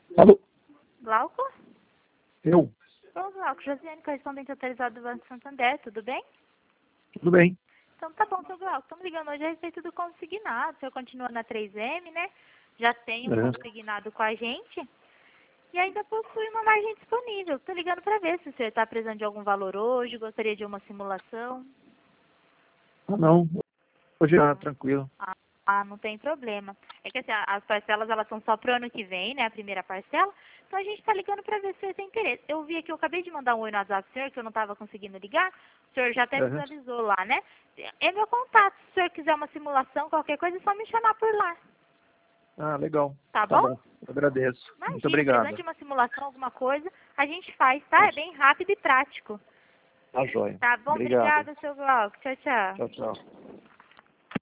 Alô? Glauco? Eu? Ô, Glauco, Josiane, correspondente autorizado do Banco Santander, tudo bem? Tudo bem? Então tá bom, seu Glauco. Estamos ligando hoje a respeito do consignado. O senhor continua na 3M, né? Já tem um consignado com a gente e ainda possui uma margem disponível. Estou ligando para ver se o senhor está precisando de algum valor hoje, gostaria de uma simulação. Ah, não. Hoje tranquilo. Não tem problema. É que assim, as parcelas elas são só pro ano que vem, né? A primeira parcela. Então a gente tá ligando para ver se o senhor tem interesse. Eu vi aqui, eu acabei de mandar um oi no WhatsApp pro senhor, que eu não estava conseguindo ligar. O senhor já até visualizou lá, né? É meu contato. Se o senhor quiser uma simulação, qualquer coisa, é só me chamar por lá. Ah, legal. Tá Tá bom? bom. Agradeço. Muito Imagina, obrigado. precisando de uma simulação, alguma coisa, a gente faz, tá? É bem rápido e prático. Tá joia. Tá bom? Obrigado. Obrigada, seu Glauco. Tchau, tchau. Tchau, tchau.